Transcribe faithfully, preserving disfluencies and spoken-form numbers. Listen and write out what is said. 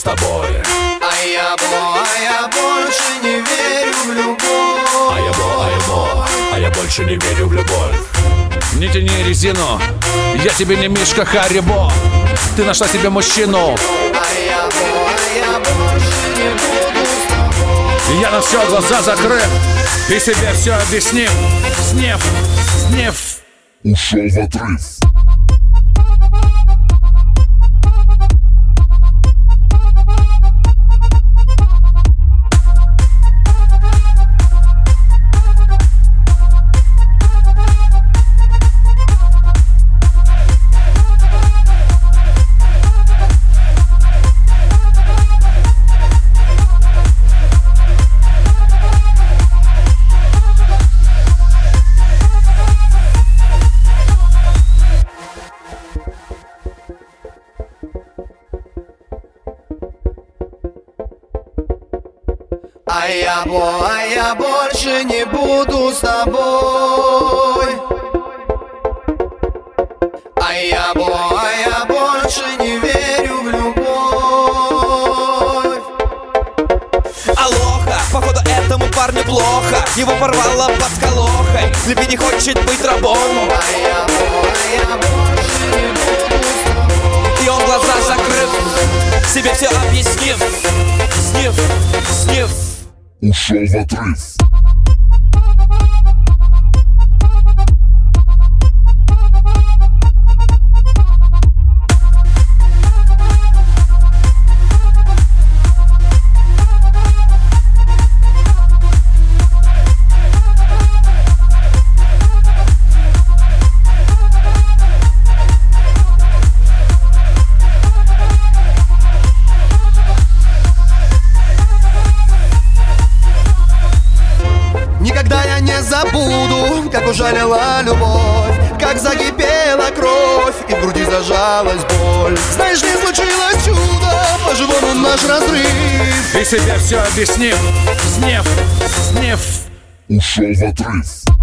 тобой. А я бо, а я больше не верю в любовь. А я бо, а я бо, а я больше не верю в любовь. Не тяни резину, я тебе не Мишка Харибо. Ты нашла себе мужчину. А я бо, а я больше не буду с тобой. Я на все глаза закрыв и себе все объяснив. Снев, снев. Ушел в отрыв. А я бо, а я больше не буду с тобой. А я бо, а я больше не верю в любовь. Алоха, походу этому парню плохо. Его порвало под колохой. Любви не хочет быть рабом. А я бо, а я больше не буду с тобой. И он глаза закрыв, себе все объяснив. Снив, снив. Ушел в отрыв. Никогда я не забуду, как ужалила любовь, как закипела кровь и в груди зажалась боль. Знаешь, не случилось чудо, по-живому наш разрыв. И себе все объяснив. Снев, снев. Ушел в отрыв.